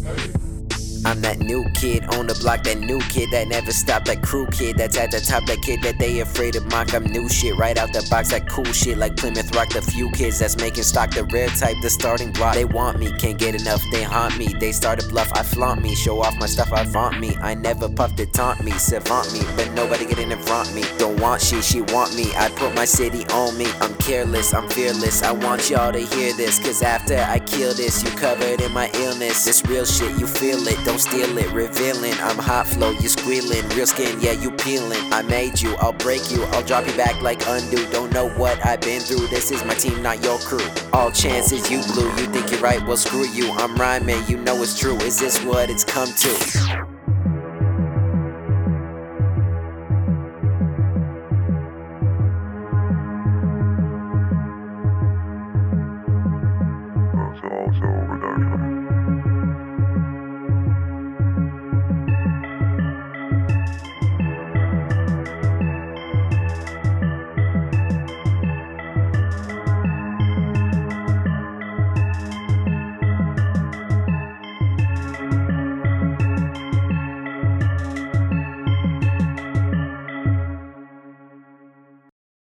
I'm that new kid on the block, that new kid that never stopped, that crew kid that's at the top, that kid that they afraid to mock. I'm new shit right out the box, that cool shit like Plymouth Rock. The few kids that's making stock, the rare type, the starting block. They want me, can't get enough, they haunt me. They start a bluff, I flaunt me, show off my stuff, I vaunt me. I never puffed to taunt me, savant me, but nobody get in and front me. Don't want she want me. I put my city on me. I'm careless, I'm fearless. I want y'all to hear this, cause after I kill this, you covered in my illness. This real shit, you feel it, don't steal it, revealing. I'm hot flow, you squealing, real skin, yeah, you peeling. I made you, I'll break you, I'll drop you back like undo. Don't know what I've been through, this is my team, not your crew. All chances you blew, you think you're right, well screw you. I'm rhyming, you know it's true, is this what it's come to?